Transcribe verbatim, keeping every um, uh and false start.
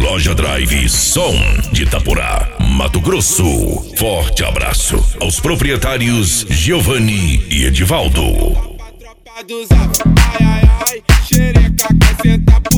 Loja Drive Som de Itaporá, Mato Grosso. Forte abraço aos proprietários Giovanni e Edivaldo. Ai, ai, ai, xereca quer sentar.